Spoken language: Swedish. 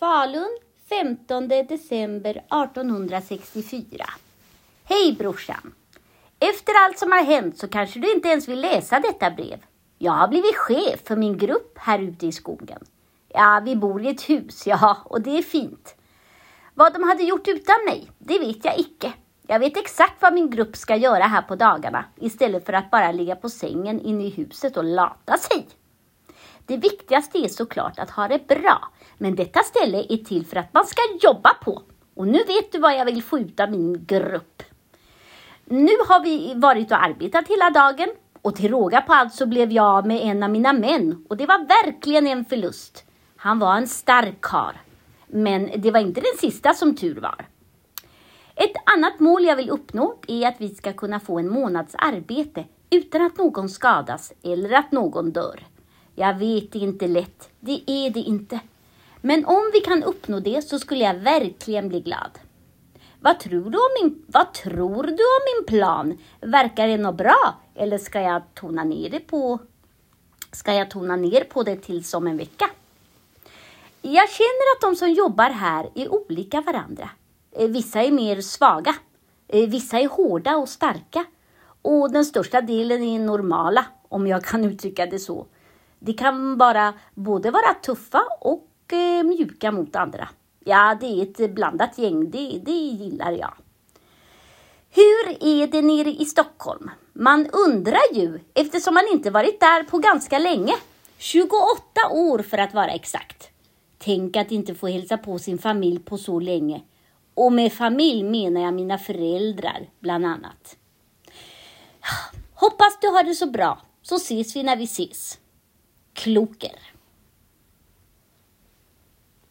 Falun, 15 december 1864. Hej brorsan. Efter allt som har hänt så kanske du inte ens vill läsa detta brev. Jag har blivit chef för min grupp här ute i skogen. Ja, vi bor i ett hus, ja, och det är fint. Vad de hade gjort utan mig, det vet jag icke. Jag vet exakt vad min grupp ska göra här på dagarna, istället för att bara ligga på sängen inne i huset och lata sig. Det viktigaste är såklart att ha det bra, men detta ställe är till för att man ska jobba på. Och nu vet du vad jag vill få ut av min grupp. Nu har vi varit och arbetat hela dagen, och till råga på allt så blev jag med en av mina män, och det var verkligen en förlust. Han var en stark karl, men det var inte den sista som tur var. Ett annat mål jag vill uppnå är att vi ska kunna få en månads arbete utan att någon skadas eller att någon dör. Jag vet, det är inte lätt, det är det inte. Men om vi kan uppnå det så skulle jag verkligen bli glad. Vad tror du om min plan? Verkar det något bra? Eller ska jag tona ner på det till som en vecka? Jag känner att de som jobbar här är olika varandra. Vissa är mer svaga. Vissa är hårda och starka. Och den största delen är normala, om jag kan uttrycka det så. De kan både vara tuffa och mjuka mot andra. Ja, det är ett blandat gäng, det gillar jag. Hur är det nere i Stockholm? Man undrar ju, eftersom man inte varit där på ganska länge. 28 år för att vara exakt. Tänk att inte få hälsa på sin familj på så länge. Och med familj menar jag mina föräldrar bland annat. Hoppas du har det så bra, så ses vi när vi ses. Kloker.